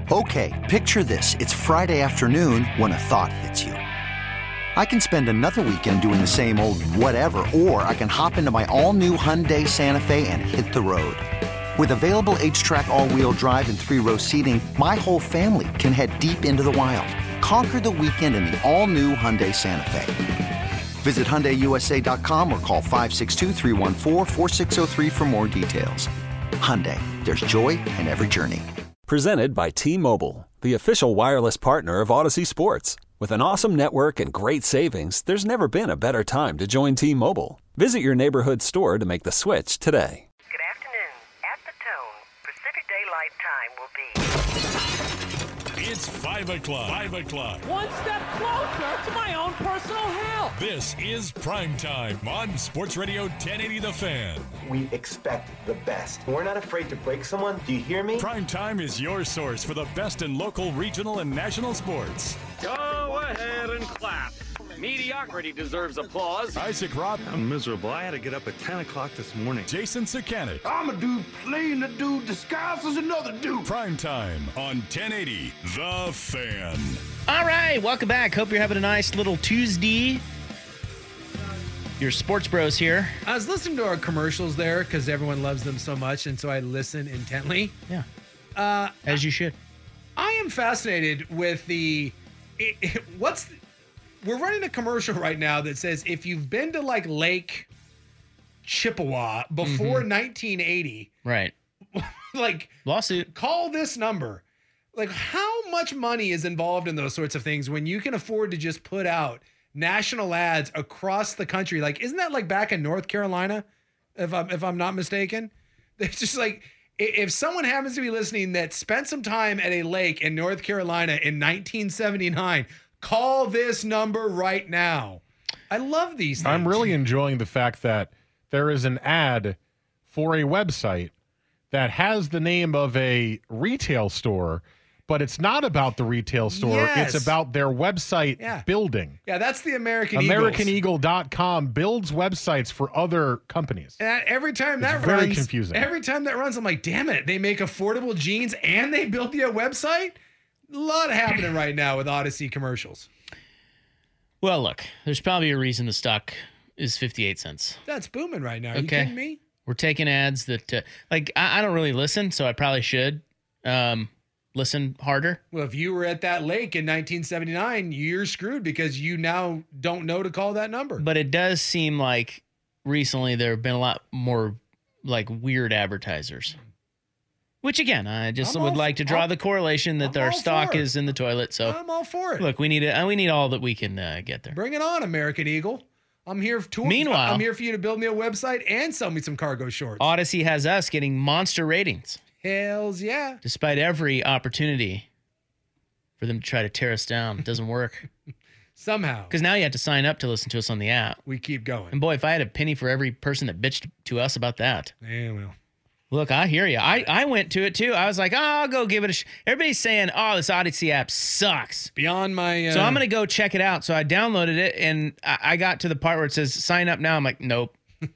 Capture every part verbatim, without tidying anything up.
Okay, picture this. It's Friday afternoon when a thought hits you. I can spend another weekend doing the same old whatever, or I can hop into my all-new Hyundai Santa Fe and hit the road. With available H-Track all-wheel drive and three-row seating, my whole family can head deep into the wild. Conquer the weekend in the all-new Hyundai Santa Fe. Visit Hyundai U S A dot com or call five six two, three one four, four six zero three for more details. Hyundai, there's joy in every journey. Presented by T-Mobile, the official wireless partner of Odyssey Sports. With an awesome network and great savings, there's never been a better time to join T-Mobile. Visit your neighborhood store to make the switch today. Good afternoon. At the tone, Pacific Daylight Time will be... It's five o'clock. Five o'clock. One step closer to my own personal hell. This is Prime Time on Sports Radio ten eighty The Fan. We expect the best. We're not afraid to break someone. Do you hear me? Prime Time is your source for the best in local, regional, and national sports. Go ahead and clap. Mediocrity deserves applause. Isaac Robb. I'm miserable. I had to get up at ten o'clock this morning. Jason Sakanik. I'm a dude playing a dude disguised as another dude. Prime Time on ten eighty The Fan. All right, welcome back. Hope you're having a nice little Tuesday. Your sports bros here. I was listening to our commercials there because everyone loves them so much, and so I listen intently. Yeah. Uh, As you should. I am fascinated with the... It, it, what's... The, we're running a commercial right now that says if you've been to like Lake Chippewa before mm-hmm. nineteen eighty, right? Like lawsuit, call this number. Like how much money is involved in those sorts of things when you can afford to just put out national ads across the country? Like, isn't that like back in North Carolina? If I'm if I'm not mistaken, it's just like if someone happens to be listening that spent some time at a lake in North Carolina in nineteen seventy-nine. Call this number right now. I love these things. I'm really enjoying the fact that there is an ad for a website that has the name of a retail store, but it's not about the retail store. Yes. It's about their website yeah. building. Yeah, that's the American Eagles. American Eagle dot com builds websites for other companies. And every time that it's runs, very confusing. Every time that runs, I'm like, damn it, they make affordable jeans and they built you a website? A lot happening right now with Odyssey commercials. Well, look, there's probably a reason the stock is fifty-eight cents. That's booming right now. Are okay. you kidding me? We're taking ads that, uh, like, I, I don't really listen, so I probably should um, listen harder. Well, if you were at that lake in nineteen seventy-nine, you're screwed because you now don't know to call that number. But it does seem like recently there have been a lot more, like, weird advertisers. Which, again, I just I'm would like for, to draw I'm, the correlation that I'm our stock is is in the toilet. So I'm all for it. Look, we need it. We need all that we can uh, get there. Bring it on, American Eagle. I'm here to. Meanwhile, I'm here for you to build me a website and sell me some cargo shorts. Odyssey has us getting monster ratings. Hells yeah! Despite every opportunity for them to try to tear us down, it doesn't work. Somehow, because now you have to sign up to listen to us on the app. We keep going. And boy, if I had a penny for every person that bitched to us about that. Yeah, well. Look, I hear you. I, I went to it too. I was like, oh, I'll go give it a sh-. Everybody's saying, oh, this Odyssey app sucks. Beyond my... Uh... So I'm going to go check it out. So I downloaded it, and I, I got to the part where it says sign up now. I'm like, nope.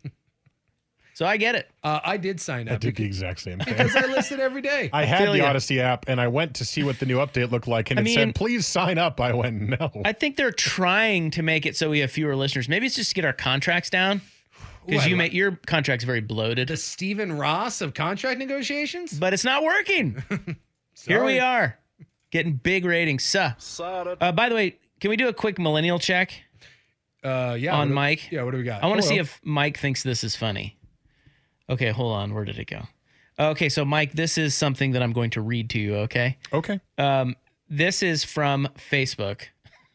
So I get it. Uh, I did sign up. I did the exact same thing. Because I listen every day. I, I had the you. Odyssey app, and I went to see what the new update looked like, and I it mean, said, please sign up. I went, no. I think they're trying to make it so we have fewer listeners. Maybe it's just to get our contracts down. Because you make your contract's very bloated. The Stephen Ross of contract negotiations? But it's not working. Here we are. Getting big ratings. So, uh, by the way, can we do a quick millennial check? Uh, yeah. On what Mike? Do, yeah, what do we got? I want to see if Mike thinks this is funny. Okay, hold on. Where did it go? Okay, so Mike, this is something that I'm going to read to you, okay? Okay. Um, this is from Facebook.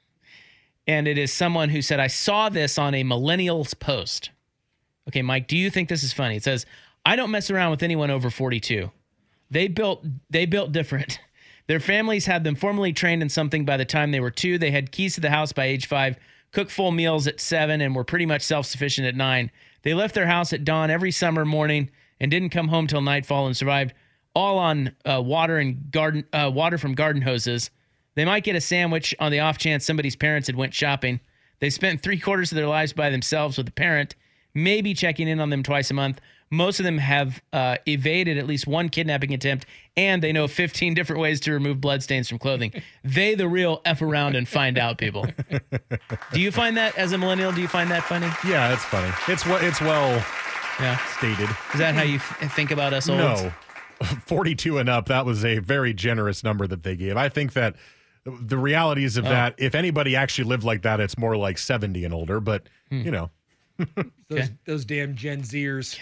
And it is someone who said, I saw this on a millennials post. Okay, Mike, do you think this is funny? It says, I don't mess around with anyone over forty-two. They built they built different. Their families had them formally trained in something by the time they were two. They had keys to the house by age five, cooked full meals at seven, and were pretty much self-sufficient at nine. They left their house at dawn every summer morning and didn't come home till nightfall and survived all on uh, water and garden uh, water from garden hoses. They might get a sandwich on the off chance somebody's parents had went shopping. They spent three quarters of their lives by themselves with a parent, maybe checking in on them twice a month. Most of them have uh, evaded at least one kidnapping attempt, and they know fifteen different ways to remove bloodstains from clothing. They the real F around and find out people. Do you find that, as a millennial, do you find that funny? Yeah, it's funny. It's what it's well yeah. stated. Is that how you f- think about us olds? No. forty-two and up, that was a very generous number that they gave. I think that the realities of Oh. that, if anybody actually lived like that, it's more like seventy and older, but, Hmm. you know. Those, Okay. those damn Gen Zers.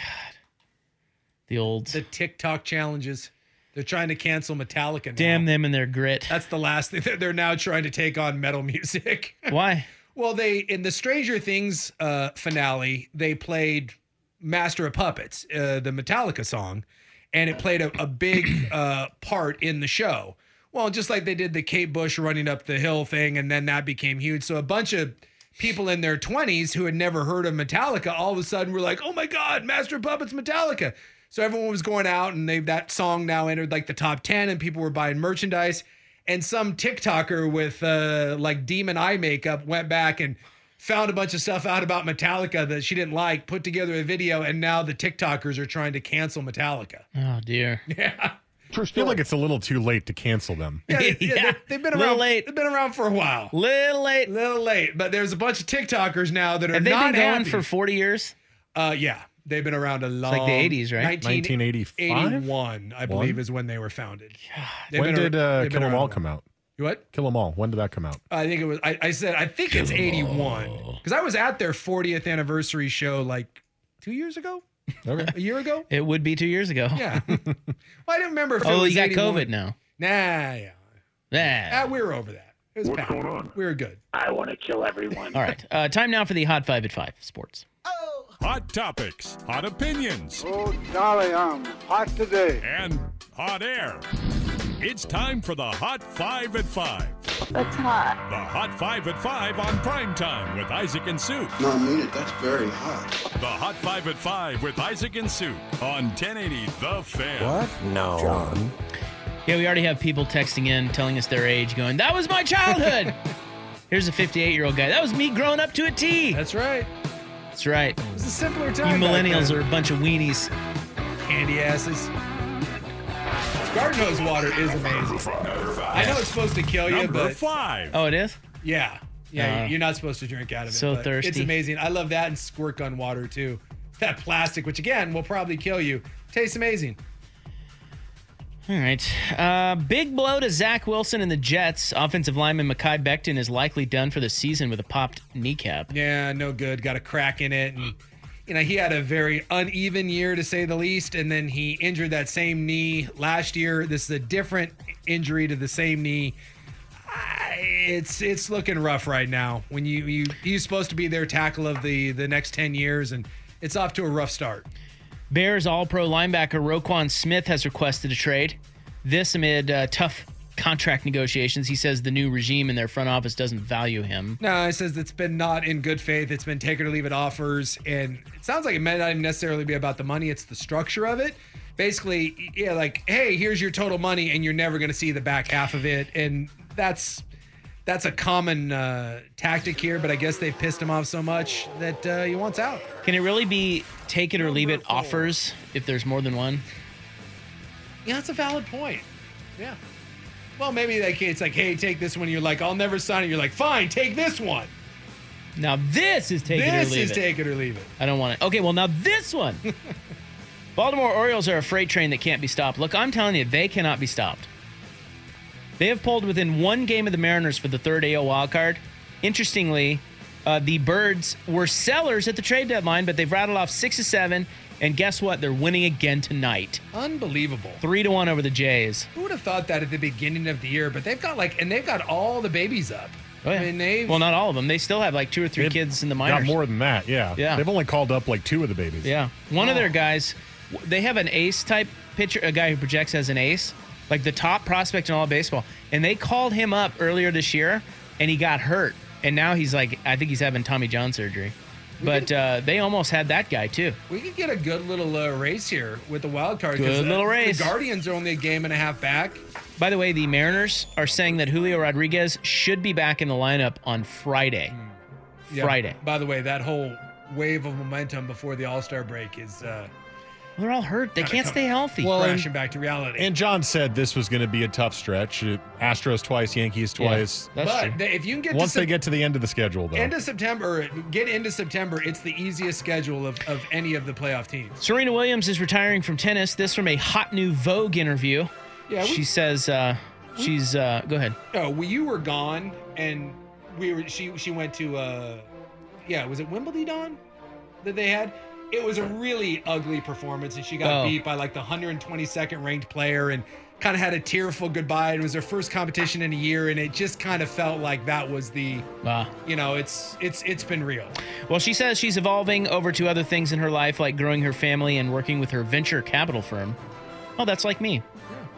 The old. The TikTok challenges. They're trying to cancel Metallica now. Damn them and their grit. That's the last thing. They're- They're now trying to take on metal music. Why? Well, they in the Stranger Things uh, finale, they played Master of Puppets, uh, the Metallica song, and it played a, a big uh, part in the show. Well, just like they did the Kate Bush running up the hill thing, and then that became huge. So a bunch of people in their twenties who had never heard of Metallica all of a sudden were like, oh my God, Master of Puppets, Metallica. So everyone was going out, and they that song now entered like the top ten, and people were buying merchandise. And some TikToker with uh, like demon eye makeup went back and found a bunch of stuff out about Metallica that she didn't like, put together a video, and now the TikTokers are trying to cancel Metallica. Oh, dear. Yeah. I feel like it's a little too late to cancel them. Yeah, yeah, Yeah. They, they've been Little around. late. They've been around for a while. Little late. Little late, but there's a bunch of TikTokers now that are Have they not been going happy. for forty years? Uh, yeah, they've been around a long. like the eighties, right? nineteen eighty-five? eighty-one, I believe, is when they were founded. They've When been did ar- uh, they've been Kill 'Em around All a come while. out? What? Kill 'Em All. When did that come out? I think it was. I, I said. I think it's eighty-one because I was at their fortieth anniversary show like two years ago, Okay. a year ago. It would be two years ago. Yeah. Well, I didn't remember if it Oh, was you got eighty-one. COVID now. Nah, yeah. Yeah. Ah, we were over that. It was What's bad. going on? We were good. I want to kill everyone. All right. Uh, time now for the Hot Five at Five Sports. Hot topics, hot opinions, Oh, golly, I'm hot today. and hot air. It's time for the Hot Five at Five. That's hot. The Hot Five at Five on Primetime with Isaac and Sue. No, I mean it. That's very hot. The Hot Five at Five with Isaac and Sue on ten eighty The Fan. What? No. John. Yeah, we already have people texting in telling us their age, going, that was my childhood. Here's a fifty-eight-year-old guy. That was me growing up to a T. That's right. That's right. It was a simpler You time. back millennials then. are a bunch of weenies. candy asses. Garden hose water is amazing. I know it's supposed to kill you, Number but five. Oh, it is? yeah, yeah, Uh, you're not supposed to drink out of it. so but thirsty. It's amazing. I love that and squirt gun water too. That plastic, which again will probably kill you, tastes amazing. All right. Uh, big blow to Zach Wilson and the Jets. Offensive lineman Mekhi Becton is likely done for the season with a popped kneecap. Yeah, no good. Got a crack in it, and you know he had a very uneven year to say the least. And then he injured that same knee last year. This is a different injury to the same knee. I, it's it's looking rough right now. When you you he's supposed to be their tackle of the the next ten years, and it's off to a rough start. Bears All-Pro linebacker Roquan Smith has requested a trade. This amid uh, tough contract negotiations. He says the new regime in their front office doesn't value him. No, it says it's been not in good faith. It's been take it or leave it offers. And it sounds like it may not even necessarily be about the money. It's the structure of it. Basically, yeah, like, hey, here's your total money, and you're never going to see the back half of it. And that's that's a common uh, tactic here, but I guess they've pissed him off so much that uh, he wants out. Can it really be take it or leave it offers if there's more than one? Yeah, that's a valid point. Yeah. Well, maybe like it's like, hey, take this one. You're like, I'll never sign it. You're like, fine, take this one. Now this is take it or This leave is it. take it or leave it. I don't want it. Okay, well, now this one. Baltimore Orioles are a freight train that can't be stopped. Look, I'm telling you, they cannot be stopped. They have pulled within one game of the Mariners for the third A L wildcard. Interestingly, uh, the Birds were sellers at the trade deadline, but they've rattled off six to seven. And guess what? They're winning again tonight. Unbelievable. Three to one over the Jays. Who would have thought that at the beginning of the year? But they've got like, and they've got all the babies up. Oh, yeah. I mean, they've. Well, not all of them. They still have like two or three They've kids in the Got minors. more than that, yeah. Yeah. They've only called up like two of the babies. Yeah. One of Oh. their guys, they have an ace type pitcher, a guy who projects as an ace, like the top prospect in all of baseball. And they called him up earlier this year, and he got hurt. And now he's like, I think he's having Tommy John surgery. But uh, they almost had that guy, too. We could get a good little uh, race here with the wild card. 'cause, Good uh, little race. The Guardians are only a game and a half back. By the way, the Mariners are saying that Julio Rodriguez should be back in the lineup on Friday. Yeah, Friday. By the way, that whole wave of momentum before the All-Star break is uh, They're all hurt. They can't stay healthy. Well, Crashing and, back to reality. and John said this was going to be a tough stretch. Uh, Astros twice, Yankees twice. Yeah, that's but true. they, if you can get Once to they get to the end of the schedule, though. end of September, get into September, it's the easiest schedule of, of any of the playoff teams. Serena Williams is retiring from tennis. This from a hot new Vogue interview. Yeah, we, she says uh, she's. Uh, go ahead. No, well, you were gone, and we were. She she went to. Uh, yeah, was it Wimbledon that they had? It was a really ugly performance, and she got Oh. beat by like the one hundred twenty-second ranked player, and kind of had a tearful goodbye. It was her first competition in a year, and it just kind of felt like that was the. Wow. You know, it's it's it's been real. Well, she says she's evolving over to other things in her life, like growing her family and working with her venture capital firm. Oh, that's like me.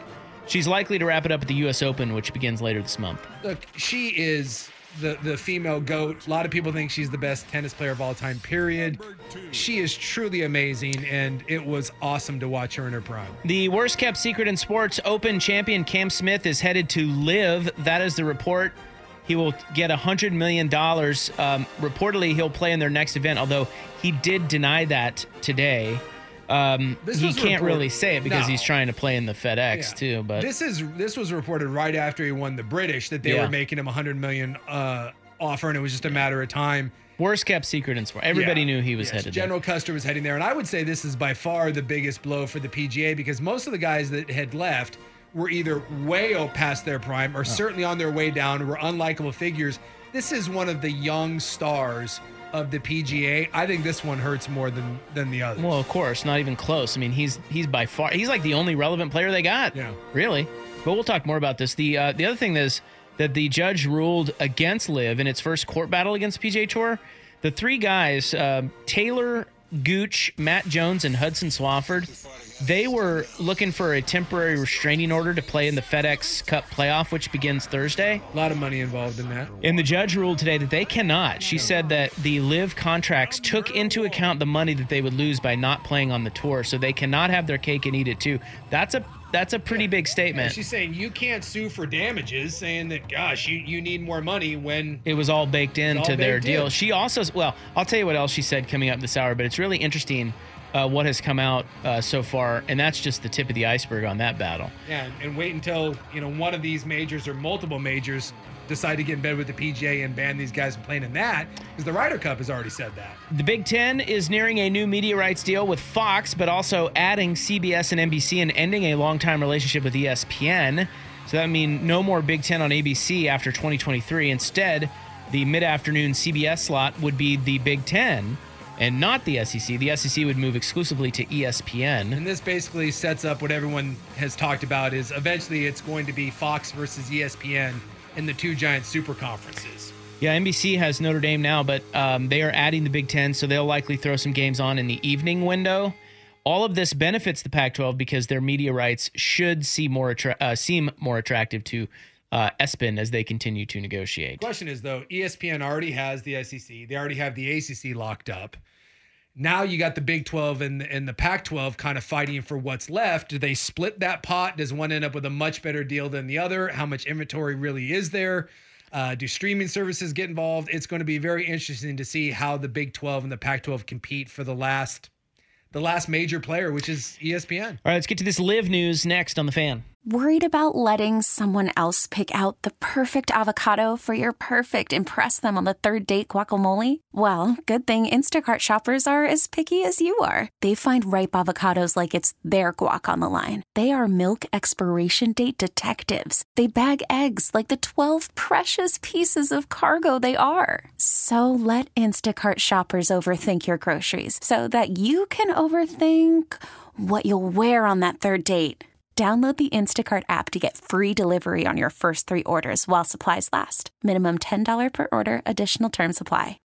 She's likely to wrap it up at the U S Open, which begins later this month. Look, she is the the female GOAT. A lot of people think she's the best tennis player of all time, period. She is truly amazing, and it was awesome to watch her in her prime. The worst kept secret in sports, Open champion Cam Smith is headed to LIV. That is the report. He will get one hundred million dollars. Um, reportedly, he'll play in their next event, although he did deny that today. Um, This he was can't report- really say it because No. he's trying to play in the FedEx Yeah. too. But This is this was reported right after he won the British that they Yeah. were making him a hundred million uh, offer, and it was just a matter of time. worst kept secret in sport. Everybody Yeah. knew he was Yes, headed General Custer was heading there, and I would say this is by far the biggest blow for the P G A because most of the guys that had left were either way o- past their prime or certainly on their way down, were unlikable figures. This is one of the young stars of the P G A. I think this one hurts more than than the others. there. Well, of course, not even close. I mean, he's he's by far he's like the only relevant player they got. Yeah. Really. But we'll talk more about this. The uh, the other thing is that the judge ruled against LIV in its first court battle against the P G A Tour. The three guys, um, Taylor Gooch, Matt Jones, and Hudson Swafford, they were looking for a temporary restraining order to play in the FedEx Cup playoff, which begins Thursday. A lot of money involved in that. And the judge ruled today that they cannot. She said that the LIV contracts took into account the money that they would lose by not playing on the tour, so they cannot have their cake and eat it too. That's a that's a pretty big statement. She's saying you can't sue for damages, saying that, gosh, you, you need more money when It was all baked into all their baked deal. in. She also, well, I'll tell you what else she said coming up this hour, but it's really interesting uh, what has come out uh, so far, and that's just the tip of the iceberg on that battle. Yeah, and wait until, you know, one of these majors or multiple majors decide to get in bed with the P G A and ban these guys from playing in that, because the Ryder Cup has already said that. The Big Ten is nearing a new media rights deal with Fox, but also adding C B S and N B C and ending a long-time relationship with E S P N. So that means no more Big Ten on A B C after twenty twenty-three. Instead, the mid-afternoon C B S slot would be the Big Ten and not the S E C. The S E C would move exclusively to E S P N. And this basically sets up what everyone has talked about is eventually it's going to be Fox versus E S P N in the two giant super conferences. Yeah, N B C has Notre Dame now, but um, they are adding the Big Ten, so they'll likely throw some games on in the evening window. All of this benefits the Pac twelve because their media rights should see more attra- uh, seem more attractive to uh, E S P N as they continue to negotiate. Question is, though, E S P N already has the S E C. They already have the A C C locked up. Now you got the Big twelve and, and the Pac twelve kind of fighting for what's left. Do they split that pot? Does one end up with a much better deal than the other? How much inventory really is there? Uh, do streaming services get involved? It's going to be very interesting to see how the Big twelve and the Pac twelve compete for the last the last major player, which is E S P N. All right, let's get to this live news next on The Fan. Worried about letting someone else pick out the perfect avocado for your perfect impress them on the third date guacamole? Well, good thing Instacart shoppers are as picky as you are. They find ripe avocados like it's their guac on the line. They are milk expiration date detectives. They bag eggs like the twelve precious pieces of cargo they are. So let Instacart shoppers overthink your groceries so that you can overthink what you'll wear on that third date. Download the Instacart app to get free delivery on your first three orders while supplies last. Minimum ten dollars per order. Additional terms apply.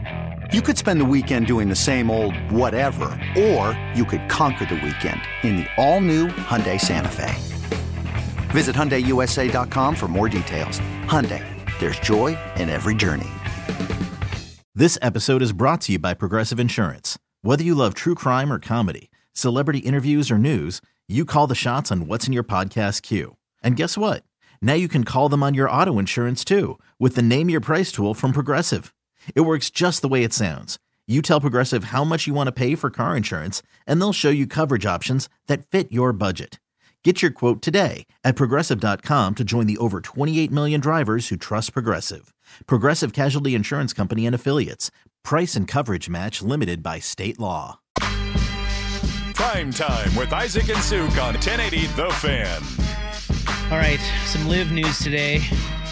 You could spend the weekend doing the same old whatever, or you could conquer the weekend in the all-new Hyundai Santa Fe. Visit Hyundai U S A dot com for more details. Hyundai, there's joy in every journey. This episode is brought to you by Progressive Insurance. Whether you love true crime or comedy, celebrity interviews or news, you call the shots on what's in your podcast queue. And guess what? Now you can call them on your auto insurance too with the Name Your Price tool from Progressive. It works just the way it sounds. You tell Progressive how much you want to pay for car insurance, and they'll show you coverage options that fit your budget. Get your quote today at Progressive dot com to join the over twenty-eight million drivers who trust Progressive. Progressive Casualty Insurance Company and Affiliates. Price and coverage match limited by state law. Prime Time with Isaac and Suk on ten eighty The Fan. All right, some live news today.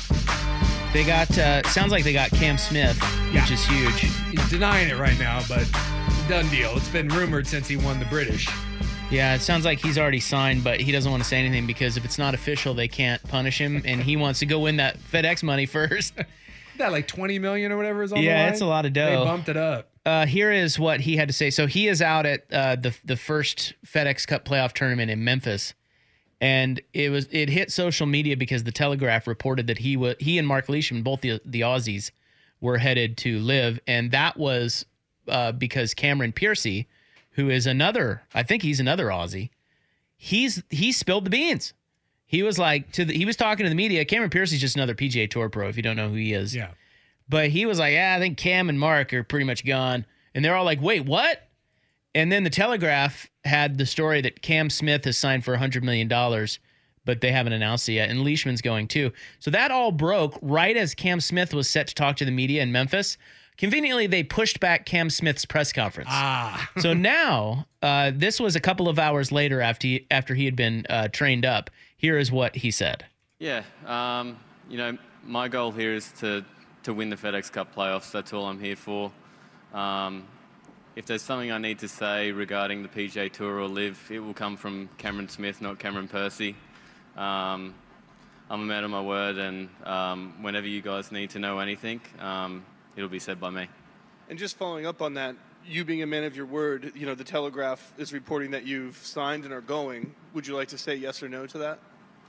They got, uh, sounds like they got Cam Smith, Yeah. which is huge. He's denying it right now, but done deal. It's been rumored since he won the British. Yeah, it sounds like he's already signed, but he doesn't want to say anything because if it's not official, they can't punish him, and he wants to go win that FedEx money first. That like twenty million or whatever is on the line? Yeah, it's a lot of dough. They bumped it up. Uh, here is what he had to say. So he is out at uh, the the first FedEx Cup playoff tournament in Memphis, and it was it hit social media because the Telegraph reported that he was he and Mark Leishman, both the the Aussies, were headed to live, and that was uh, because Cameron Piercy, who is another, I think he's another Aussie, he's he spilled the beans. He was like to the, he was talking to the media. Cameron Piercy's just another P G A Tour pro, if you don't know who he is. Yeah. But he was like, yeah, I think Cam and Mark are pretty much gone. And they're all like, wait, what? And then the Telegraph had the story that Cam Smith has signed for one hundred million dollars, but they haven't announced it yet. And Leishman's going too. So that all broke right as Cam Smith was set to talk to the media in Memphis. Conveniently, they pushed back Cam Smith's press conference. Ah. So now, uh, this was a couple of hours later after he, after he had been uh, trained up. Here is what he said. Yeah, um, you know, my goal here is to, to win the FedEx Cup playoffs. That's all I'm here for. Um, if there's something I need to say regarding the P G A Tour or Live, it will come from Cameron Smith, not Cameron Piercy. Um, I'm a man of my word, and um, whenever you guys need to know anything, um, it'll be said by me. And just following up on that, you being a man of your word, you know, the Telegraph is reporting that you've signed and are going. Would you like to say yes or no to that?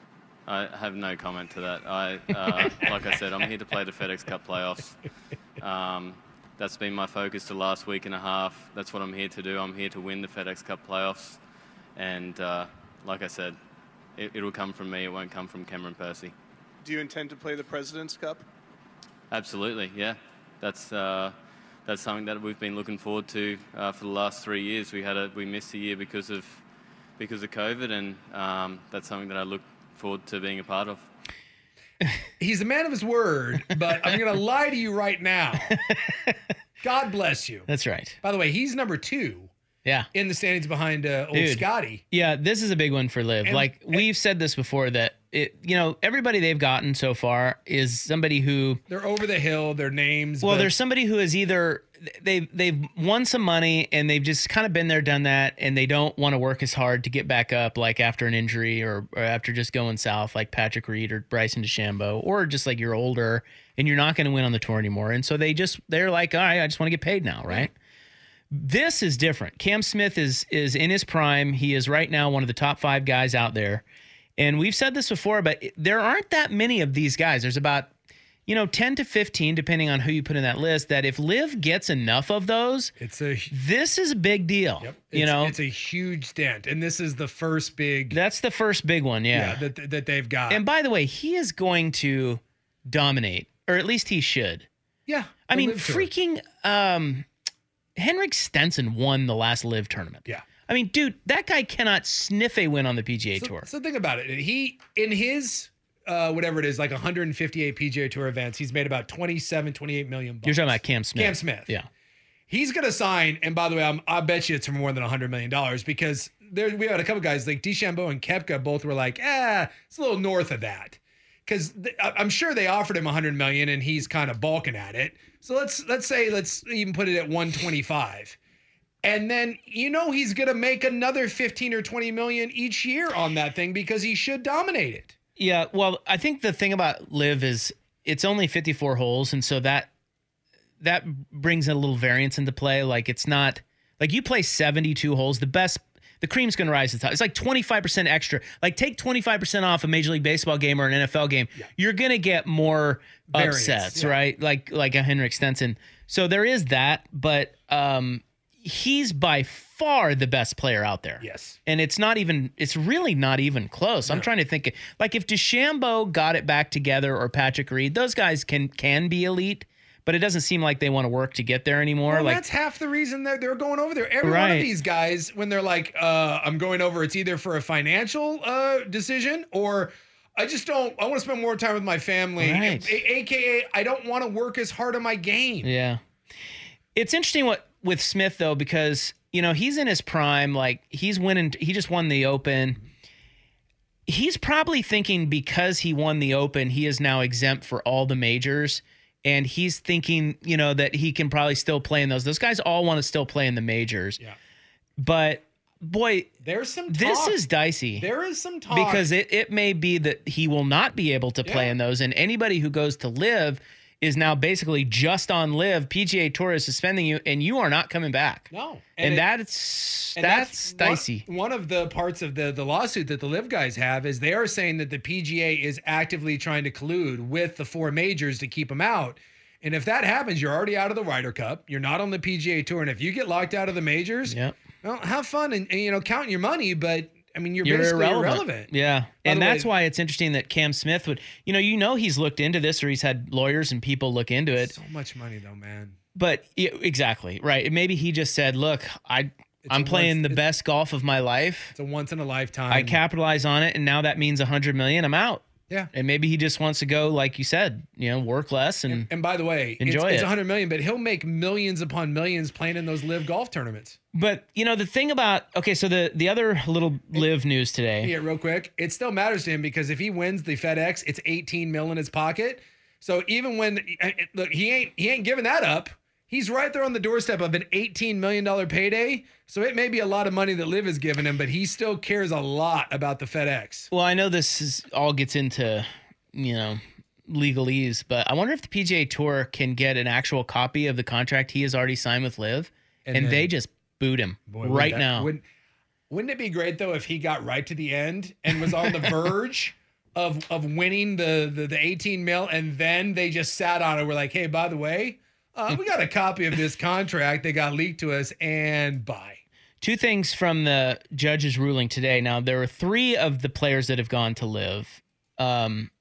I have no comment to that. I, uh, like I said, I'm here to play the FedEx Cup playoffs. Um, that's been my focus the last week and a half. That's what I'm here to do. I'm here to win the FedEx Cup playoffs. And uh, like I said, it, it'll come from me. It won't come from Cameron Piercy. Do you intend to play the President's Cup? Absolutely, yeah. That's uh, that's something that we've been looking forward to uh, for the last three years. We had a we missed a year because of because of COVID, and um, that's something that I look forward to being a part of. He's a man of his word, but I'm going to lie to you right now. God bless you. That's right. By the way, he's number two. Yeah. In the standings behind uh, old Dude, Scotty. Yeah, this is a big one for Liv. And- like we've said this before that it, you know, everybody they've gotten so far is somebody who They're over the hill, their names. well, but there's somebody who is either they've they've won some money and they've just kind of been there, done that, and they don't want to work as hard to get back up, like after an injury or, or after just going south, like Patrick Reed or Bryson DeChambeau, or just like you're older and you're not going to win on the tour anymore, and so they just they're like, all right, I just want to get paid now, right? This is different. Cam Smith is is in his prime. He is right now one of the top five guys out there. And we've said this before, but there aren't that many of these guys. There's about, you know, ten to fifteen, depending on who you put in that list, that if Liv gets enough of those, it's a this is a big deal. Yep. You It's- know, it's a huge dent. And this is the first big. That's the first big one, yeah. yeah that, that they've got. And by the way, he is going to dominate, or at least he should. Yeah. I the mean, Live Tour. freaking um, Henrik Stenson won the last Live tournament. Yeah. I mean, dude, that guy cannot sniff a win on the P G A so, Tour. So think about it. He, in his, uh, whatever it is, like one hundred fifty-eight P G A Tour events, he's made about twenty-seven, twenty-eight million bucks. You're talking about Cam Smith. Cam Smith. Yeah. He's going to sign, and by the way, I'm, I bet you it's for more than one hundred million dollars because there we had a couple guys like DeChambeau and Koepka both were like, ah, it's a little north of that. Because I'm sure they offered him one hundred million dollars and he's kind of balking at it. So let's let's say, let's even put it at one twenty-five. And then, you know, he's going to make another fifteen or twenty million each year on that thing because he should dominate it. Yeah, well, I think the thing about Live is it's only fifty-four holes, and so that that brings a little variance into play. Like it's not like you play seventy-two holes, the best the cream's going to rise to the top. It's like twenty-five percent extra. Like take twenty-five percent off a Major League Baseball game or an N F L game. Yeah. You're going to get more Variance, upsets, yeah. right? Like like a Henrik Stenson. So there is that, but um he's by far the best player out there. Yes. And it's not even, it's really not even close. No. I'm trying to think, like if DeChambeau got it back together or Patrick Reed, those guys can can be elite, but it doesn't seem like they want to work to get there anymore. Well, like that's half the reason that they're going over there. Every one Right. of these guys, when they're like, uh, I'm going over, it's either for a financial uh, decision or I just don't, I want to spend more time with my family. Right. A- A K A, I don't want to work as hard on my game. Yeah. It's interesting what with Smith though, because you know, he's in his prime, like he's winning, he just won the Open. He's probably thinking because he won the Open, he is now exempt for all the majors. And he's thinking, you know, that he can probably still play in those. Those guys all want to still play in the majors. Yeah. But boy, there's some this talk. is dicey. There is some talk. Because it, it may be that he will not be able to play Yeah. in those. And anybody who goes to live is now basically just on live. P G A Tour is suspending you, and you are not coming back. No. And, And it- that's And that's, one- dicey. One of the parts of the, the lawsuit that the Live guys have is they are saying that the P G A is actively trying to collude with the four majors to keep them out. And if that happens, you're already out of the Ryder Cup. You're not on the P G A Tour. And if you get locked out of the majors, Yep. well, have fun and, and you know, counting your money. But I mean, you're, You're basically irrelevant. irrelevant. Yeah. By And the that's way- why it's interesting that Cam Smith would, you know, you know, he's looked into this or he's had lawyers and people look into it. So much money, though, man. But yeah, exactly. Right. Maybe he just said, look, I, I'm a playing once- the it's- best golf of my life. It's a once in a lifetime. I capitalize on it. And now that means a hundred million. I'm out. Yeah. And maybe he just wants to go, like you said, you know, work less and, And by the way, enjoy it's, it's it. one hundred million, but he'll make millions upon millions playing in those live golf tournaments. But you know the thing about okay, so the the other little live news today. Yeah, real quick. It still matters to him because if he wins the FedEx, it's eighteen mil in his pocket. So even when look, he ain't he ain't giving that up. He's right there on the doorstep of an eighteen million dollars payday. So it may be a lot of money that Liv is giving him, but he still cares a lot about the FedEx. Well, I know this is all gets into you know legalese, but I wonder if the P G A Tour can get an actual copy of the contract he has already signed with Liv, and, And then- they just boot him Boy, wouldn't right that- now. Wouldn't, wouldn't it be great though if he got right to the end and was on the verge of of winning the, the the eighteen mil, and then they just sat on it? We're like, hey, by the way, uh, we got a copy of this contract that got leaked to us, and bye. Two things from the judge's ruling today. Now there are three of the players that have gone to Liv. Um,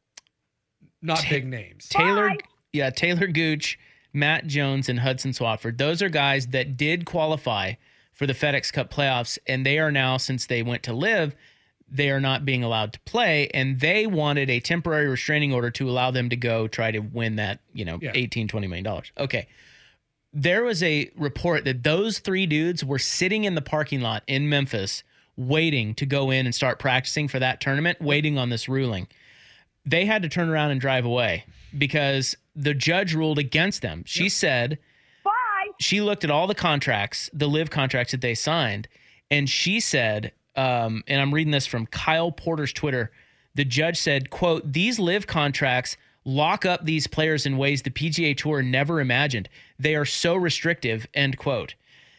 Not Ta- big names. Taylor, yeah, Taylor Gooch, Matt Jones, and Hudson Swafford. Those are guys that did qualify for the FedEx Cup playoffs, and they are now, since they went to Live, they are not being allowed to play, and they wanted a temporary restraining order to allow them to go try to win that, you know, Yeah. eighteen, twenty million dollars. Okay. There was a report that those three dudes were sitting in the parking lot in Memphis waiting to go in and start practicing for that tournament, waiting on this ruling. They had to turn around and drive away because the judge ruled against them. She yep. said, bye. She looked at all the contracts, the live contracts that they signed, and she said, um, and I'm reading this from Kyle Porter's Twitter, the judge said, quote, these live contracts lock up these players in ways the P G A Tour never imagined. They are so restrictive, end quote.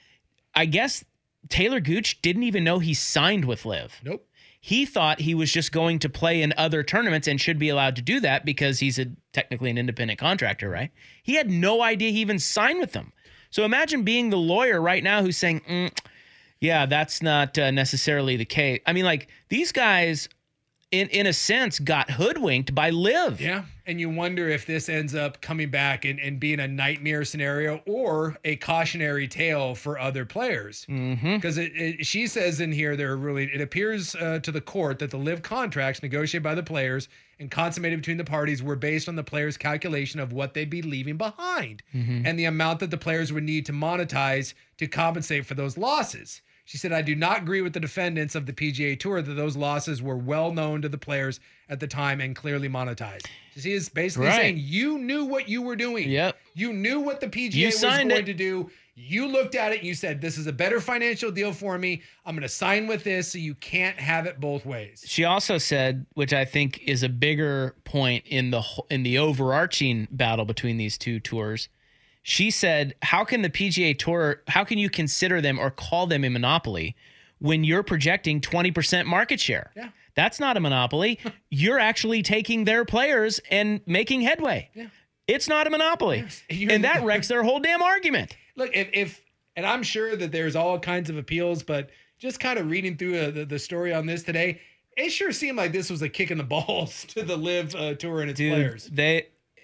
I guess Taylor Gooch didn't even know he signed with Liv. Nope. He thought he was just going to play in other tournaments and should be allowed to do that because he's a technically an independent contractor, right? He had no idea he even signed with them. So imagine being the lawyer right now who's saying, mm, yeah, that's not uh, necessarily the case. I mean, like, these guys, in, in a sense, got hoodwinked by Liv. Yeah, and you wonder if this ends up coming back and, and being a nightmare scenario or a cautionary tale for other players. Because mm-hmm. it, it, she says in here, there really it appears uh, to the court that the live contracts negotiated by the players and consummated between the parties were based on the players' calculation of what they'd be leaving behind mm-hmm. and the amount that the players would need to monetize to compensate for those losses. She said, I do not agree with the defendants of the P G A Tour that those losses were well known to the players at the time and clearly monetized. She is basically right. saying you knew what you were doing. Yep. You knew what the P G A You was signed going it. to do. You looked at it and you said, this is a better financial deal for me. I'm going to sign with this, so you can't have it both ways. She also said, which I think is a bigger point in the in the overarching battle between these two tours, she said, how can the P G A Tour, how can you consider them or call them a monopoly when you're projecting twenty percent market share? Yeah. That's not a monopoly. You're actually taking their players and making headway. Yeah. It's not a monopoly. Yes. And that wrecks their whole damn argument. Look, if, if and I'm sure that there's all kinds of appeals, but just kind of reading through uh, the, the story on this today, it sure seemed like this was a kick in the balls to the live uh, tour and its Dude, players. They,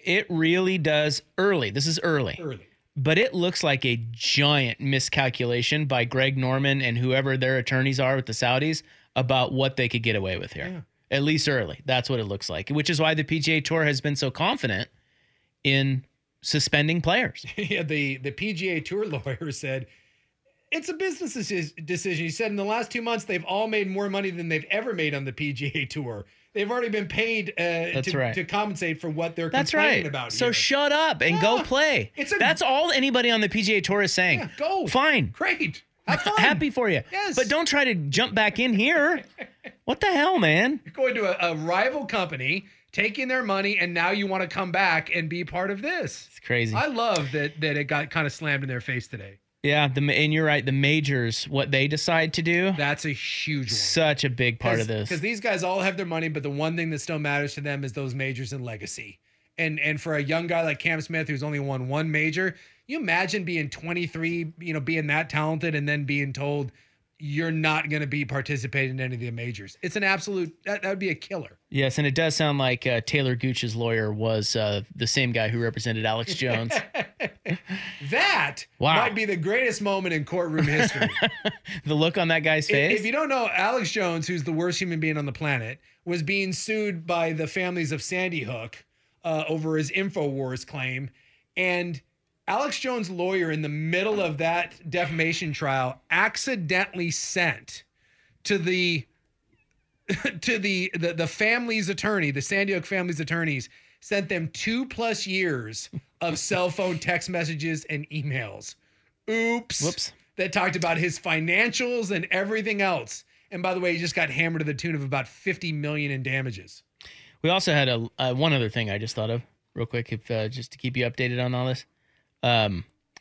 it really does early. This is early. Early. But it looks like a giant miscalculation by Greg Norman and whoever their attorneys are with the Saudis about what they could get away with here. Yeah. At least early. That's what it looks like, which is why the P G A Tour has been so confident in suspending players. Yeah, the, the P G A Tour lawyer said, it's a business decision. He said in the last two months, they've all made more money than they've ever made on the P G A Tour. They've already been paid uh, That's to, right. to compensate for what they're That's complaining right. about. So here. shut up and yeah. go play. It's a, That's all anybody on the P G A Tour is saying. Yeah, go. Fine. Great. Have fun. Happy for you. Yes. But don't try to jump back in here. What the hell, man? You're going to a, a rival company, taking their money, and now you want to come back and be part of this. It's crazy. I love that that it got kind of slammed in their face today. Yeah, the and you're right. The majors, what they decide to do, that's a huge one. Such a big part of this. Because these guys all have their money, but the one thing that still matters to them is those majors and legacy. And and for a young guy like Cam Smith, who's only won one major, you imagine being twenty-three, you know, being that talented, and then being told you're not going to be participating in any of the majors. It's an absolute, that, that would be a killer. Yes, and it does sound like uh, Taylor Gooch's lawyer was uh, the same guy who represented Alex Jones. That wow. might be the greatest moment in courtroom history. The look on that guy's face. If, if you don't know, Alex Jones, who's the worst human being on the planet, was being sued by the families of Sandy Hook uh, over his InfoWars claim. And Alex Jones' lawyer, in the middle of that defamation trial, accidentally sent to the to the, the the family's attorney, the Sandy Hook family's attorneys, sent them two plus years of cell phone text messages and emails. Oops. Whoops. That talked about his financials and everything else. And by the way, he just got hammered to the tune of about fifty million dollars in damages. We also had a uh, one other thing I just thought of real quick, if uh, just to keep you updated on all this. Um,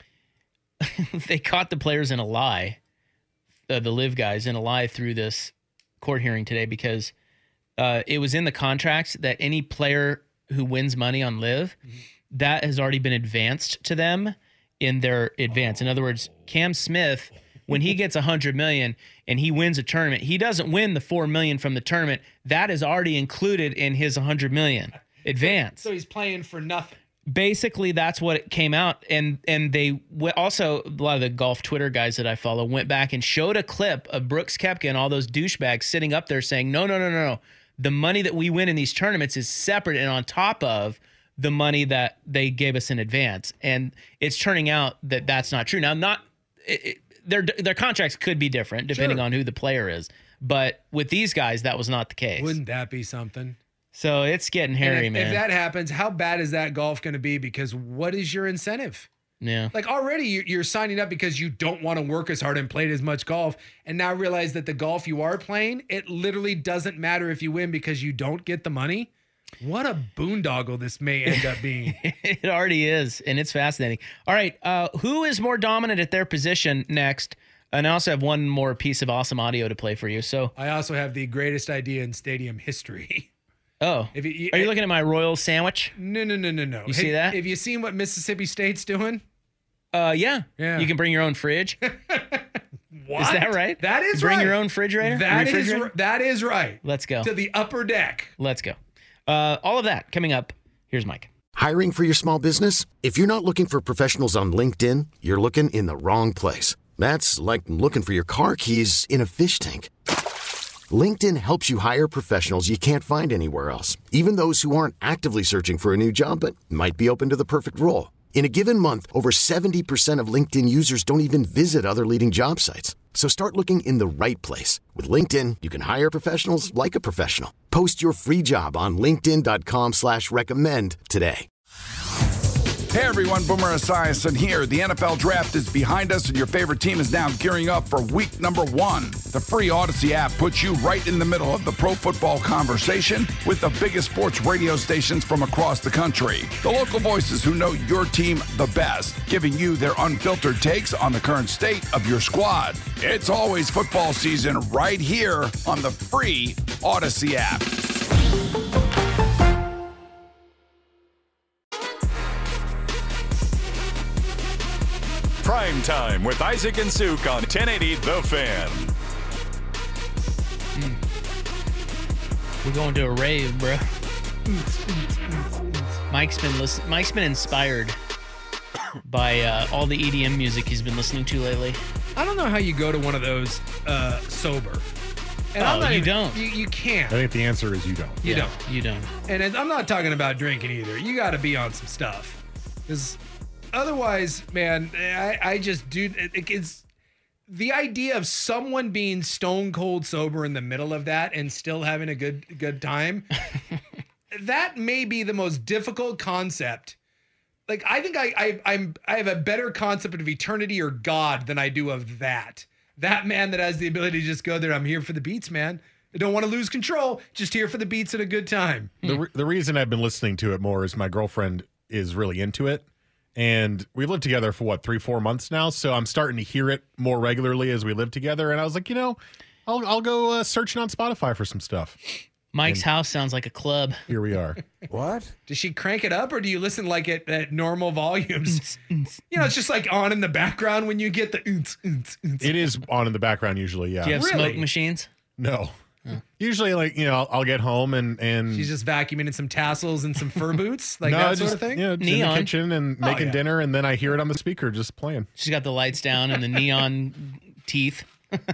they caught the players in a lie, uh, the live guys in a lie through this court hearing today, because uh, it was in the contracts that any player who wins money on live, mm-hmm. that has already been advanced to them in their advance. In other words, Cam Smith, when he gets a hundred million and he wins a tournament, he doesn't win the four million from the tournament. That is already included in his a hundred million advance. So, so he's playing for nothing. Basically, that's what it came out. And and they w- also, a lot of the golf Twitter guys that I follow went back and showed a clip of Brooks Koepka and all those douchebags sitting up there saying, no, no, no, no, no. The money that we win in these tournaments is separate and on top of the money that they gave us in advance. And it's turning out that that's not true. Now, not it, it, their their contracts could be different depending sure. on who the player is. But with these guys, that was not the case. Wouldn't that be something? So it's getting hairy, if, man. If that happens, how bad is that golf going to be? Because what is your incentive? Yeah. Like already you're signing up because you don't want to work as hard and play as much golf. And now realize that the golf you are playing, it literally doesn't matter if you win because you don't get the money. What a boondoggle this may end up being. It already is. And it's fascinating. All right. Uh, who is more dominant at their position next? And I also have one more piece of awesome audio to play for you. So I also have the greatest idea in stadium history. Oh, if you, are you looking at my royal sandwich? No, no, no, no, no. You have, see that? Have you seen what Mississippi State's doing? Uh, yeah. Yeah. You can bring your own fridge. What? Is that right? That is bring right. Bring your own refrigerator? That refrigerator? is that is right. Let's go. To the upper deck. Let's go. Uh, all of that coming up. Here's Mike. Hiring for your small business? If you're not looking for professionals on LinkedIn, you're looking in the wrong place. That's like looking for your car keys in a fish tank. LinkedIn helps you hire professionals you can't find anywhere else, even those who aren't actively searching for a new job but might be open to the perfect role. In a given month, over seventy percent of LinkedIn users don't even visit other leading job sites. So start looking in the right place. With LinkedIn, you can hire professionals like a professional. Post your free job on linkedin.com slash recommend today. Hey everyone, Boomer Esiason here. The N F L Draft is behind us and your favorite team is now gearing up for week number one. The free Odyssey app puts you right in the middle of the pro football conversation with the biggest sports radio stations from across the country. The local voices who know your team the best, giving you their unfiltered takes on the current state of your squad. It's always football season right here on the free Odyssey app. Prime Time with Isaac and Suk on ten eighty The Fan. Mm. We're going to a rave, bro. Mike's been listen- Mike's been inspired by uh, all the E D M music he's been listening to lately. I don't know how you go to one of those uh, sober. And Oh, I'm not you even- don't. You, you can't. I think the answer is you don't. You Yeah, don't. You don't. And it- I'm not talking about drinking either. You got to be on some stuff. Because otherwise, man, I, I just do. It, it's the idea of someone being stone cold sober in the middle of that and still having a good good time. That may be the most difficult concept. Like I think I, I I'm I have a better concept of eternity or God than I do of that. That man that has the ability to just go there. I'm here for the beats, man. I don't want to lose control. Just here for the beats and a good time. The, re- the reason I've been listening to it more is my girlfriend is really into it. And we lived together for what, three, four months now. So I'm starting to hear it more regularly as we live together. And I was like, you know, I'll, I'll go uh, searching on Spotify for some stuff. Mike's And house sounds like a club. Here we are. What? Does she crank it up or do you listen like it at normal volumes? You know, it's just like on in the background when you get the oons, oons, oons. It is on in the background usually, yeah. Do you have Really? smoke machines? No. Usually, like, you know, I'll, I'll get home and, and She's just vacuuming in some tassels and some fur boots, like no, that just, sort of thing. You know, just in the kitchen and Oh, making yeah. dinner, and then I hear it on the speaker just playing. She's got the lights down and the neon teeth.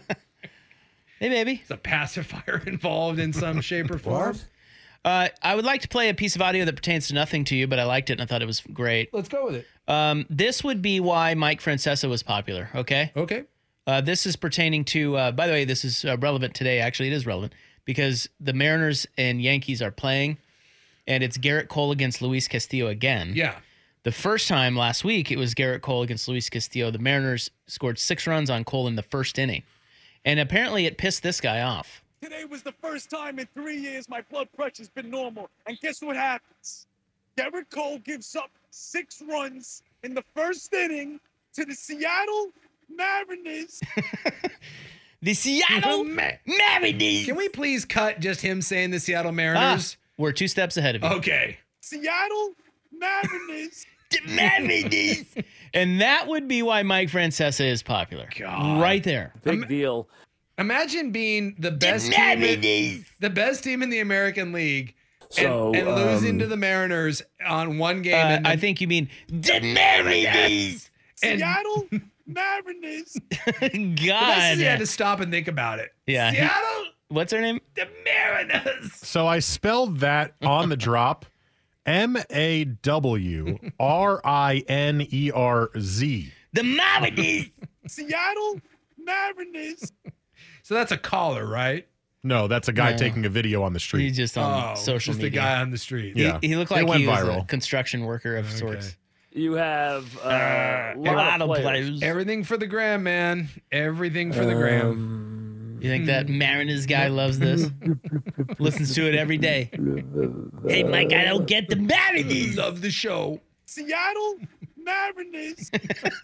Hey, baby. There's a pacifier involved in some shape or form. Uh, I would like to play a piece of audio that pertains to nothing to you, but I liked it and I thought it was great. Let's go with it. Um, this would be why Mike Francesa was popular, okay? Okay. Uh, this is pertaining to, uh, by the way, this is uh, relevant today. Actually, it is relevant because the Mariners and Yankees are playing, and it's Garrett Cole against Luis Castillo again. Yeah. The first time last week, it was Garrett Cole against Luis Castillo. The Mariners scored six runs on Cole in the first inning, and apparently it pissed this guy off. Today was the first time in three years my blood pressure's been normal. And guess what happens? Garrett Cole gives up six runs in the first inning to the Seattle Mariners. The Seattle Mariners. Can we please cut just him saying the Seattle Mariners? Ah, we're two steps ahead of you. Okay. Seattle Mariners. The Mariners. And that would be why Mike Francesa is popular. God. Right there. Big deal. Imagine being the best team in, the best team in the American League So, and, and losing um, to the Mariners on one game. Uh, and I think you mean the Mariners. And- Seattle Mariners. the best is God. you had to stop and think about it. Yeah. he- Seattle, What's her name? the Mariners. So I spelled that on the drop M A W R I N E R Z. The Mariners. Seattle Mariners. So that's a caller, right? No, that's a guy No. taking a video on the street. He's just on Oh, social just media. the guy on the street. He, Yeah. he looked It like went he was a viral. construction worker of sorts. You have uh, a a lot, of players. Everything for the gram, man. Everything for the gram. You think that Mariners guy loves this? Listens to it every day. Hey, Mike, I don't get the Mariners. Love the show. Seattle Mariners.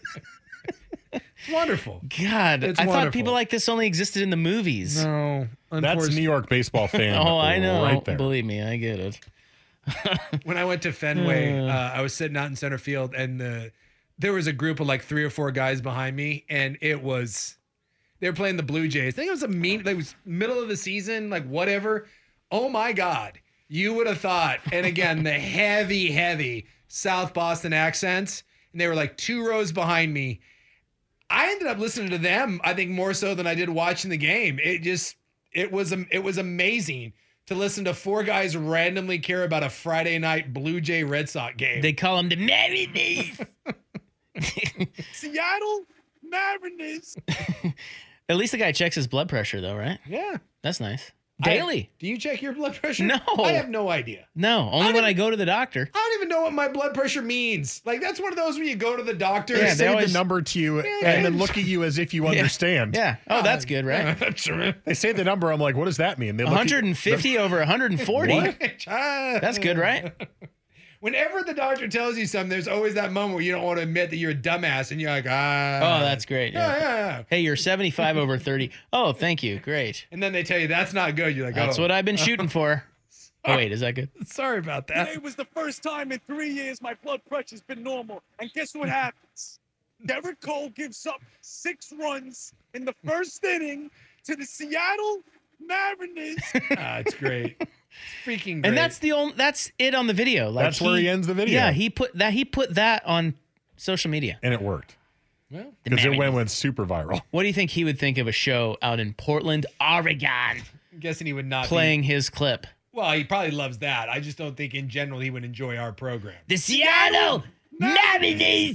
It's wonderful. God, It's I thought wonderful. people like this only existed in the movies. No, That's unfortunately. New York baseball fan. Oh, I know. Right there. Believe me, I get it. When I went to Fenway, uh, I was sitting out in center field, and the there was a group of like three or four guys behind me, and it was they were playing the Blue Jays. I think it was a mean, like it was middle of the season, like whatever. Oh my God, you would have thought. And again, the heavy, heavy South Boston accents, and they were like two rows behind me. I ended up listening to them, I think more so than I did watching the game. It just, it was, it was amazing to listen to four guys randomly care about a Friday night Blue Jay Red Sox game. They call him the Mariners. Seattle Mariners. At least the guy checks his blood pressure, though, right? Yeah. That's nice. I- Daily. do you check your blood pressure? No. I have no idea. No, only when I go to the doctor. I don't even know what my blood pressure means. Like, that's one of those when you go to the doctor. They Yeah, say they always- the number to you Yeah. and then look at you as if you understand. Yeah. Oh, that's good, right? They say the number. I'm like, what does that mean? They look at- one hundred fifty over one hundred forty. What? That's good, right? Whenever the doctor tells you something, there's always that moment where you don't want to admit that you're a dumbass and you're like, ah. Oh, that's great. Yeah, Yeah. yeah, yeah. Hey, you're seventy-five over thirty. Oh, thank you. Great. And then they tell you that's not good. You're like, That's oh. what I've been shooting for. Oh, wait, is that good? Sorry about that. Today was the first time in three years my blood pressure's been normal. And guess what happens? Garrett Cole gives up six runs in the first inning to the Seattle Mariners. Ah, it's great. Freaking great. And that's the only that's it on the video. Like That's where he ends the video. Yeah, he put that he put that on social media. And it worked. Well, because it went, went super viral. What do you think he would think of a show out in Portland, Oregon? I'm guessing he would not playing be, his clip. Well, he probably loves that. I just don't think in general he would enjoy our program. The Seattle Mariners.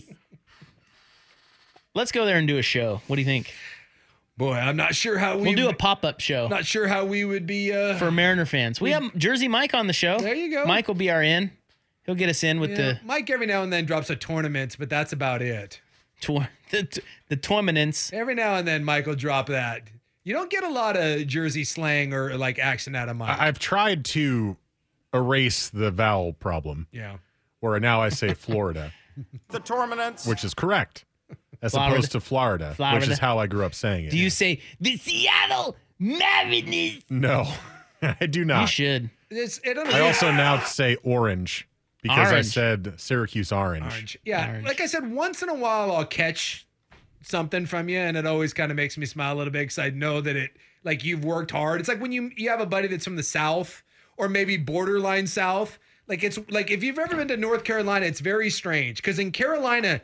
Let's go there and do a show. What do you think? Boy, I'm not sure how we We'll do a pop-up show. Not sure how we would be uh for Mariner fans. We have Jersey Mike on the show. There you go. Mike will be our in. He'll get us in with Yeah, the Mike every now and then drops a tournament, but that's about it. tour the, the tournaments. Every now and then Mike will drop that. You don't get a lot of Jersey slang or like accent out of Mike. I- I've tried to erase the vowel problem. Yeah. Where now I say Florida. The Torminance. Which is correct. As Florida. opposed to Florida, Florida. which is how I grew up saying it. Do you say the Seattle Mariners? No, I do not. You should. It's, it I also now say orange because Orange. I said Syracuse orange. Orange. Yeah. Orange. Like I said, once in a while I'll catch something from you, and it always kind of makes me smile a little bit because I know that it, like, you've worked hard. It's like when you you have a buddy that's from the South or maybe borderline South. Like, it's like if you've ever been to North Carolina, it's very strange because in Carolina,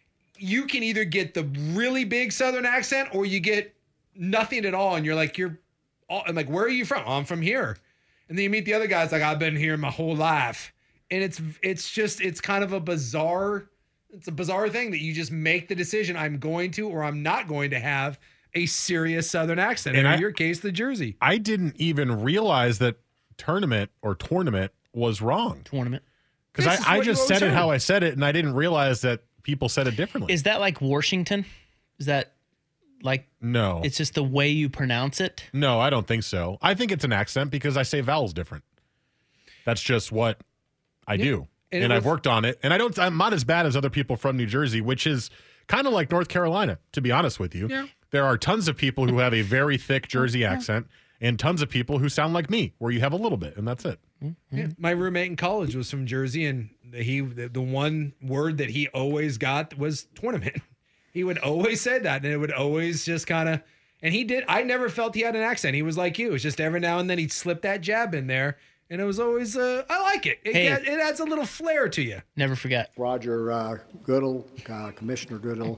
you can either get the really big Southern accent or you get nothing at all. And you're like, you're all, I'm like, where are you from? Oh, I'm from here. And then you meet the other guys like, I've been here my whole life. And it's, it's just, it's kind of a bizarre, it's a bizarre thing that you just make the decision. I'm going to, or I'm not going to have a serious Southern accent. And And in I- your case, the Jersey. I didn't even realize that tournament or tournament was wrong. Tournament. Because This is I, I what you just always said it heard. how I said it, and I didn't realize that people said it differently. Is that like Washington? Is that like no. it's just the way you pronounce it? No, I don't think so. I think it's an accent because I say vowels different. That's just what I do. And And, it I've was- worked on it. And I don't I'm not as bad as other people from New Jersey, which is kind of like North Carolina, to be honest with you. Yeah. There are tons of people who have a very thick Jersey accent and tons of people who sound like me, where you have a little bit, and that's it. Yeah. My roommate in college was from Jersey, and he the, the one word that he always got was tournament. He would always say that, and it would always just kind of. And he did. I never felt he had an accent. He was like you. It was just every now and then he'd slip that jab in there, and it was always. Uh, I like it. It, Hey. add- it adds a little flair to you. Never forget. Roger uh, Goodell, uh, Commissioner Goodell.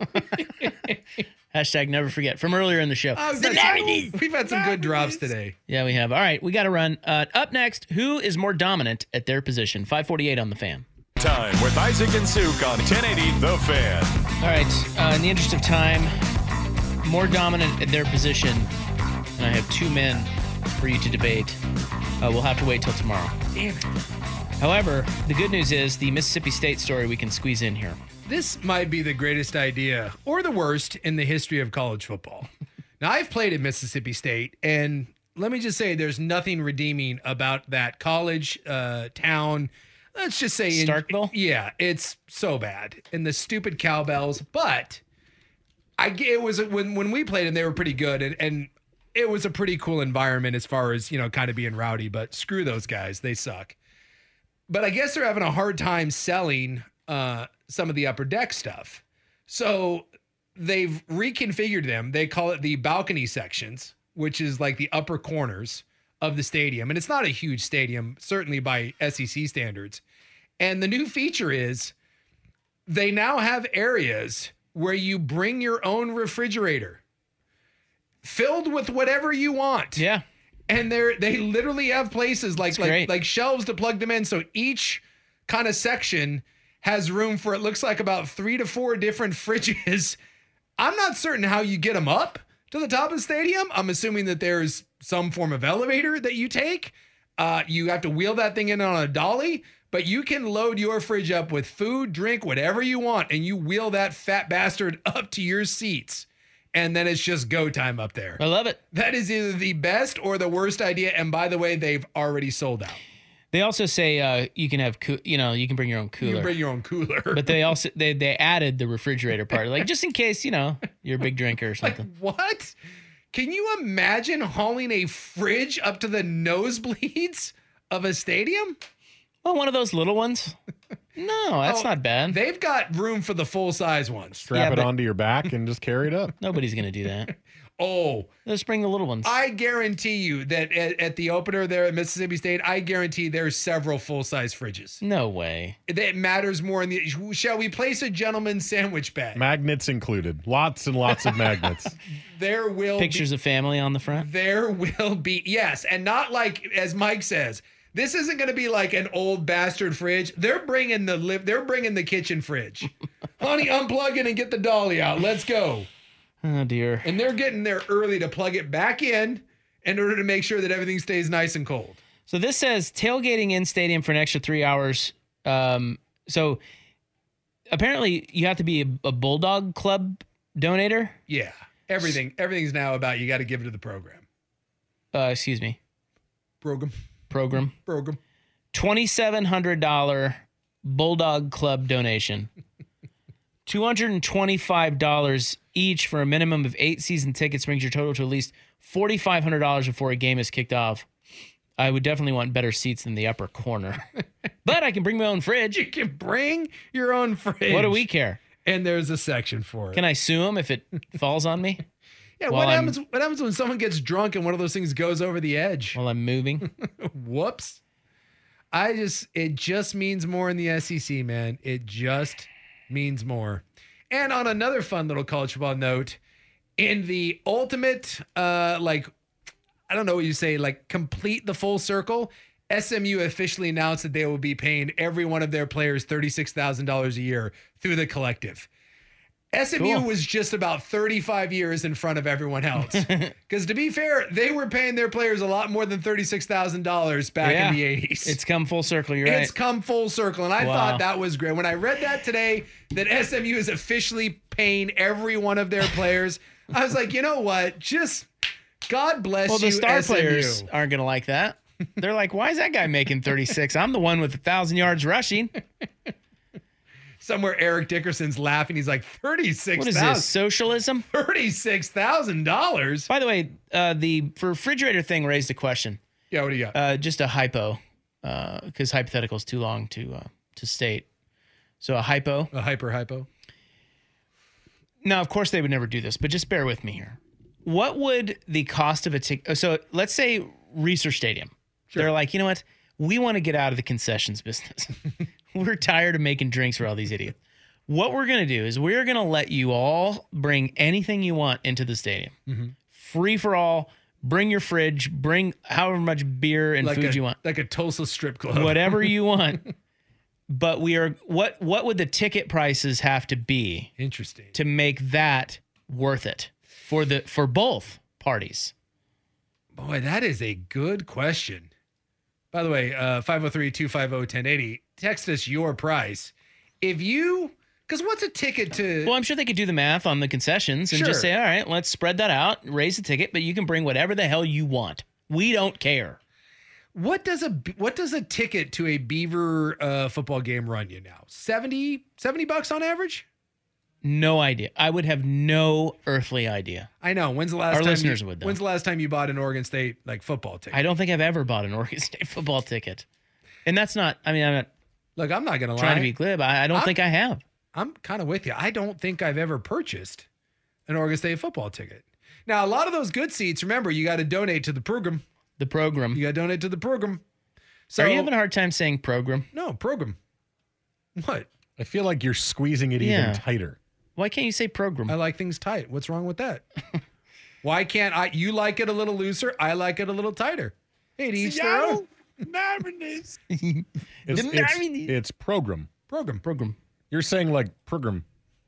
Hashtag never forget from earlier in the show. Oh, The we've, had Mariners. some, we've had some good drops today. Yeah, we have. All right, we got to run. Uh, up next, who is more dominant at their position? five forty-eight on the Fan. Time with Isaac and Suk on ten eighty The Fan. All right, uh, in the interest of time, more dominant at their position, and I have two men for you to debate. Uh, we'll have to wait till tomorrow. Damn it. However, the good news is the Mississippi State story we can squeeze in here. This might be the greatest idea or the worst in the history of college football. Now, I've played at Mississippi State, and let me just say there's nothing redeeming about that college uh, town. Let's just say in- Starkville? Yeah, it's so bad. And the stupid cowbells, but I g- it was when when we played them, they were pretty good, and, and it was a pretty cool environment as far as, you know, kind of being rowdy, but screw those guys. They suck. But I guess they're having a hard time selling uh, some of the upper deck stuff. So they've reconfigured them. They call it the balcony sections, which is like the upper corners of the stadium. And it's not a huge stadium, certainly by S E C standards. And the new feature is they now have areas where you bring your own refrigerator filled with whatever you want. Yeah. And they're they literally have places like That's like great. like shelves to plug them in. So each kind of section has room for, it looks like, about three to four different fridges. I'm not certain how you get them up to the top of the stadium. I'm assuming that there's some form of elevator that you take. Uh, you have to wheel that thing in on a dolly, but you can load your fridge up with food, drink, whatever you want, and you wheel that fat bastard up to your seats. And then it's just go time up there. I love it. That is either the best or the worst idea. And by the way, they've already sold out. They also say uh, you can have, coo- you know, you can bring your own cooler. You can bring your own cooler. But they also they they added the refrigerator part, like just in case, you know, you're a big drinker or something. What? Can you imagine hauling a fridge up to the nosebleeds of a stadium? Well, one of those little ones. No, that's Oh, not bad. They've got room for the full size ones. Strap Yeah, it but- onto your back and just carry it up. Nobody's gonna do that. Oh, let's bring the little ones. I guarantee you that at, at the opener there at Mississippi State, I guarantee there's several full-size fridges. No way. That matters more in the. Shall we place a gentleman's sandwich bag? Magnets included. Lots and lots of magnets. There will pictures be, of family on the front. There will be yes, and not like as Mike says. This isn't going to be like an old bastard fridge. They're bringing the live. They're bringing the kitchen fridge. Honey, unplug it and get the dolly out. Let's go. Oh, dear. And they're getting there early to plug it back in in order to make sure that everything stays nice and cold. So this says tailgating in stadium for an extra three hours. Um, so apparently you have to be a, a Bulldog Club donator. Yeah. Everything. Everything's now about you got to give it to the program. Uh, excuse me. Program. Program. Program. twenty-seven hundred dollars Bulldog Club donation. two hundred twenty-five dollars each for a minimum of eight season tickets brings your total to at least four thousand five hundred dollars before a game is kicked off. I would definitely want better seats than the upper corner. But I can bring my own fridge. You can bring your own fridge. What do we care? And there's a section for it. Can I sue them if it falls on me? Yeah, what happens, what happens when someone gets drunk and one of those things goes over the edge? While I'm moving? Whoops. I just, it just means more in the S E C, man. It just means more. And on another fun little college football note, in the ultimate, uh, like, I don't know what you say, like complete the full circle, S M U officially announced that they will be paying every one of their players thirty-six thousand dollars a year through the collective. S M U cool. was just about thirty-five years in front of everyone else. Because to be fair, they were paying their players a lot more than thirty-six thousand dollars back yeah, in the eighties. It's come full circle. You're it's right. It's come full circle. And I wow. thought that was great. When I read that today, that S M U is officially paying every one of their players, I was like, you know what? Just God bless well, you, the star S M U. players aren't going to like that. They're like, why is that guy making thirty-six? I'm the one with one thousand yards rushing. Somewhere Eric Dickerson's laughing. He's like, thirty-six thousand dollars. What is this, socialism? thirty-six thousand dollars. By the way, uh, the refrigerator thing raised a question. Yeah, what do you got? Uh, just a hypo, because uh, hypothetical is too long to uh, to state. So a hypo. A hyper hypo. Now, of course, they would never do this, but just bear with me here. What would the cost of a ticket? So let's say Research Stadium. Sure. They're like, you know what? We want to get out of the concessions business. We're tired of making drinks for all these idiots. What we're going to do is we're going to let you all bring anything you want into the stadium. Mm-hmm. Free for all. Bring your fridge. Bring however much beer and like food a, you want. Like a Tulsa strip club. Whatever you want. But we are what what would the ticket prices have to be? Interesting. To make that worth it for the for both parties? Boy, that is a good question. By the way, uh, five oh three, two five oh, one oh eight oh. Text us your price. If you, because what's a ticket to? Well, I'm sure they could do the math on the concessions and sure. just say, all right, let's spread that out, raise the ticket, but you can bring whatever the hell you want. We don't care. What does a what does a ticket to a Beaver uh, football game run you now? seventy, seventy bucks on average? No idea. I would have no earthly idea. I know. When's the last Our time listeners you, would though. When's the last time you bought an Oregon State like football ticket? I don't think I've ever bought an Oregon State football ticket. And that's not, I mean, I'm not Look, I'm not going to lie. Trying to be glib. I, I don't I'm, think I have. I'm kind of with you. I don't think I've ever purchased an Oregon State football ticket. Now, a lot of those good seats, remember, you got to donate to the program. The program. You got to donate to the program. So, are you having a hard time saying program? No, program. What? I feel like you're squeezing it yeah. even tighter. Why can't you say program? I like things tight. What's wrong with that? Why can't I? You like it a little looser. I like it a little tighter. Hey, to each their own. Mariners. it's, it's, it's program. Program. Program. You're saying like program.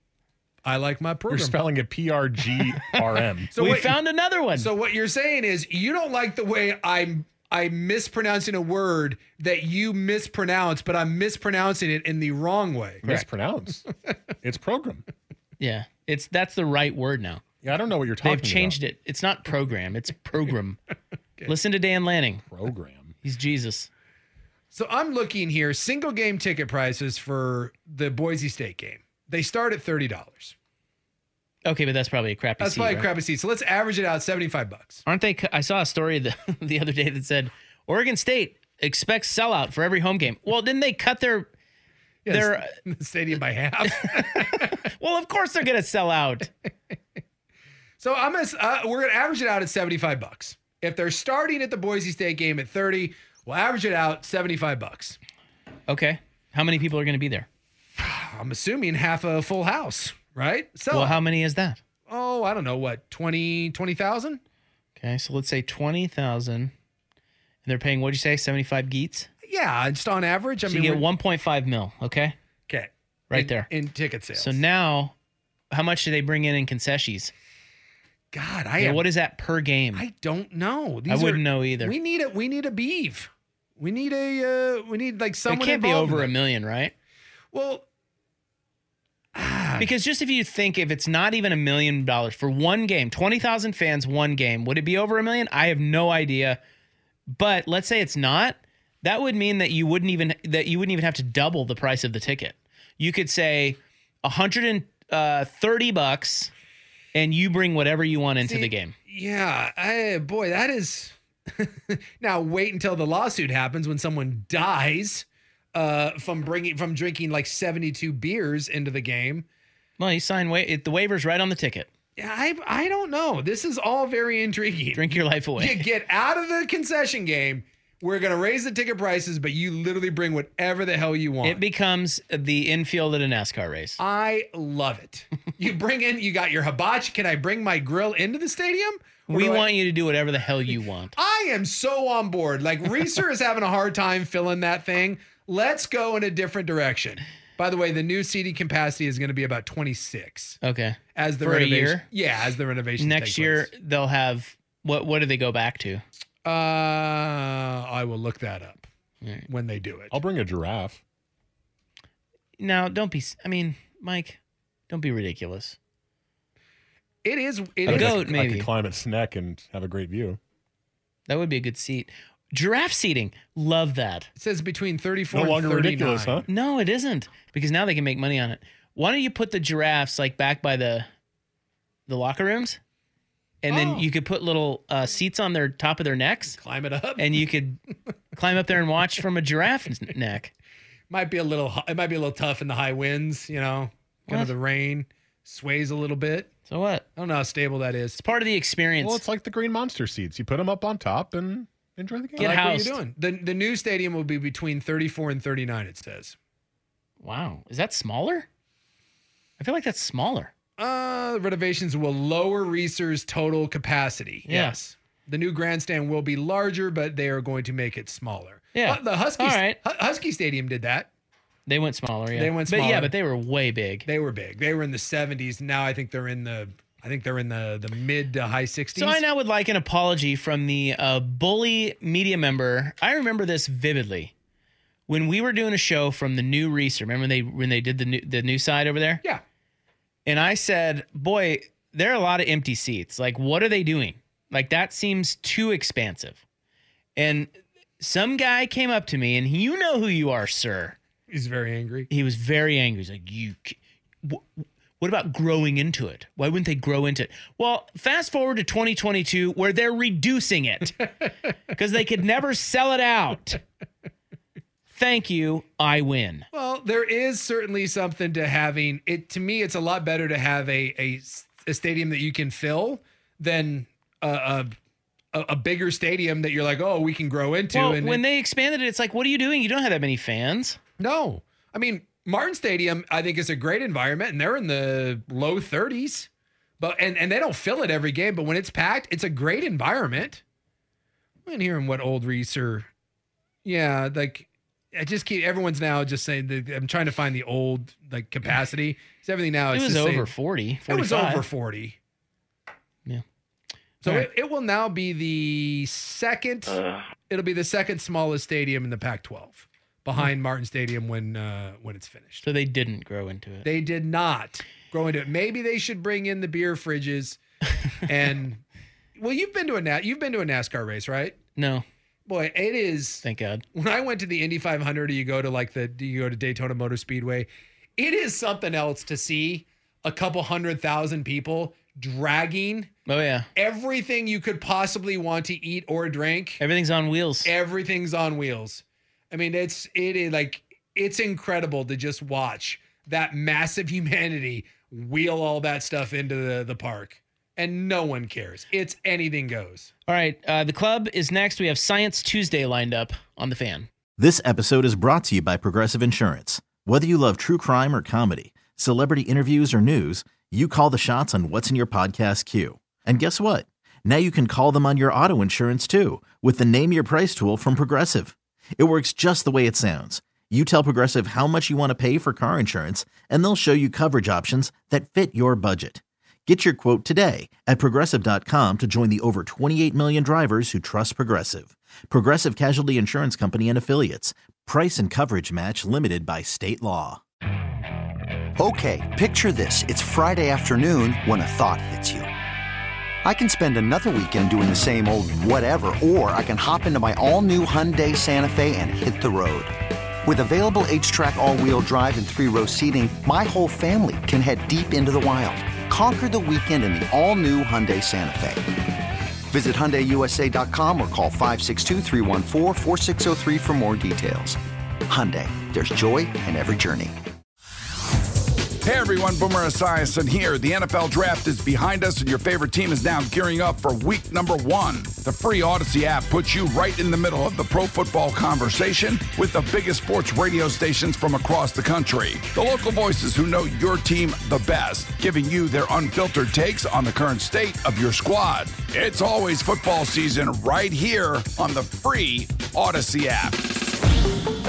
I like my program. You're spelling it P R G R M. So we what, found another one. So what you're saying is you don't like the way I'm I'm mispronouncing a word that you mispronounce, but I'm mispronouncing it in the wrong way. Mispronounce. It's program. Yeah, it's that's the right word now. Yeah, I don't know what you're talking about. They've changed about. it. It's not program. It's program. Okay. Listen to Dan Lanning. Program. He's Jesus. So I'm looking here. Single game ticket prices for the Boise State game. They start at thirty dollars. Okay, but that's probably a crappy that's seat. That's probably right? a crappy seat. So let's average it out seventy-five bucks. Aren't they? I saw a story the, the other day that said Oregon State expects sellout for every home game. Well, didn't they cut their yes, their the stadium by half? Well, of course they're going to sell out. So I'm gonna, uh, we're gonna average it out at seventy-five bucks. If they're starting at the Boise State game at thirty, we'll average it out seventy-five bucks. Okay. How many people are going to be there? I'm assuming half a full house, right? So well, how many is that? Oh, I don't know. What, twenty thousand? Okay, so let's say twenty thousand. And they're paying, what'd you say, seventy-five geets? Yeah, just on average. I so mean, you get one point five mil, okay? Okay. Right in, there. In ticket sales. So now, how much do they bring in in concessions? God, I yeah, have, what is that per game? I don't know. These I wouldn't are, know either. We need a we need a beef. We need a uh, we need like someone. It can't be over a million, right? Well, because just if you think if it's not even a million dollars for one game, twenty thousand fans, one game, would it be over a million? I have no idea. But let's say it's not. That would mean that you wouldn't even that you wouldn't even have to double the price of the ticket. You could say one hundred thirty bucks. And you bring whatever you want into See, the game. Yeah. I, boy, that is... Now, wait until the lawsuit happens when someone dies uh, from bringing from drinking like seventy-two beers into the game. Well, you sign... Wa- it, the waiver's right on the ticket. Yeah, I, I don't know. This is all very intriguing. Drink your life away. You get out of the concession game. We're going to raise the ticket prices, but you literally bring whatever the hell you want. It becomes the infield at a NASCAR race. I love it. You bring in, you got your hibachi. Can I bring my grill into the stadium? Or we want I... you to do whatever the hell you want. I am so on board. Like, Reeser is having a hard time filling that thing. Let's go in a different direction. By the way, the new seating capacity is going to be about twenty-six. Okay. As the For renovation. a year? Yeah, as the renovation Next year, place. They'll have, what What do they go back to? Uh, I will look that up right. when they do it. I'll bring a giraffe. No, don't be. I mean, Mike, don't be ridiculous. It is. It a is. goat, I maybe. I could climb its neck and have a great view. That would be a good seat. Giraffe seating, love that. It says between thirty-four no and longer thirty-nine. ridiculous, huh? No, it isn't, because now they can make money on it. Why don't you put the giraffes like back by the the locker rooms? And oh. then you could put little uh, seats on their top of their necks. Climb it up. And you could climb up there and watch from a giraffe's neck. Might be a little, it might be a little tough in the high winds, you know, kind what? of the rain sways a little bit. So what? I don't know how stable that is. It's part of the experience. Well, it's like the Green Monster seats. You put them up on top and enjoy the game. Get like housed. What you're doing. The, the new stadium will be between thirty-four and thirty-nine, it says. Wow. Is that smaller? I feel like that's smaller. Uh, the renovations will lower Reeser's total capacity. Yeah. Yes. The new grandstand will be larger, but they are going to make it smaller. Yeah. Uh, the Husky, All right. Husky Stadium did that. They went smaller, yeah. They went smaller. But yeah, but they were way big. They were big. They were in the seventies. Now I think they're in the I think they're in the the mid to high sixties. So I now would like an apology from the uh, Bully media member. I remember this vividly. When we were doing a show from the new Reeser, remember when they when they did the new the new side over there? Yeah. And I said, boy, there are a lot of empty seats. Like, what are they doing? Like, that seems too expansive. And some guy came up to me, and you know who you are, sir. He's very angry. He was very angry. He's like, you, what about growing into it? Why wouldn't they grow into it? Well, fast forward to twenty twenty-two, where they're reducing it because they could never sell it out. Thank you. I win. Well, there is certainly something to having it. To me, it's a lot better to have a a, a stadium that you can fill than a, a a bigger stadium that you're like, oh, we can grow into. Well, and when it, they expanded it, it's like, what are you doing? You don't have that many fans. No, I mean Martin Stadium, I think is a great environment, and they're in the low thirties, but and and they don't fill it every game. But when it's packed, it's a great environment. I'm hearing what old Reeser, yeah, like. I just keep everyone's now just saying that I'm trying to find the old like capacity. Because everything now it is was the over same. forty. It was over forty. Yeah. So right. it, it will now be the second. Uh. It'll be the second smallest stadium in the Pac twelve, behind Martin Stadium when uh, when it's finished. So they didn't grow into it. They did not grow into it. Maybe they should bring in the beer fridges, and well, you've been to a Na- you've been to a NASCAR race, right? No. Boy, it is. Thank God. When I went to the Indy five hundred, or you go to like the, you go to Daytona Motor Speedway, it is something else to see a couple hundred thousand people dragging. Oh yeah. Everything you could possibly want to eat or drink. Everything's on wheels. Everything's on wheels. I mean, it's it is like it's incredible to just watch that massive humanity wheel all that stuff into the the park. and no one cares. It's anything goes. All right, uh, the club is next. We have Science Tuesday lined up on the Fan. This episode is brought to you by Progressive Insurance. Whether you love true crime or comedy, celebrity interviews or news, you call the shots on what's in your podcast queue. And guess what? Now you can call them on your auto insurance too with the Name Your Price tool from Progressive. It works just the way it sounds. You tell Progressive how much you want to pay for car insurance, and they'll show you coverage options that fit your budget. Get your quote today at Progressive dot com to join the over twenty-eight million drivers who trust Progressive. Progressive Casualty Insurance Company and Affiliates. Price and coverage match limited by state law. Okay, picture this. It's Friday afternoon when a thought hits you. I can spend another weekend doing the same old whatever, or I can hop into my all-new Hyundai Santa Fe and hit the road. With available H-Track all-wheel drive and three-row seating, my whole family can head deep into the wild. Conquer the weekend in the all-new Hyundai Santa Fe. Visit Hyundai U S A dot com or call five six two, three one four, four six zero three for more details. Hyundai, there's joy in every journey. Hey everyone, Boomer Esiason here. The N F L Draft is behind us and your favorite team is now gearing up for week number one. The free Odyssey app puts you right in the middle of the pro football conversation with the biggest sports radio stations from across the country. The local voices who know your team the best, giving you their unfiltered takes on the current state of your squad. It's always football season right here on the free Odyssey app.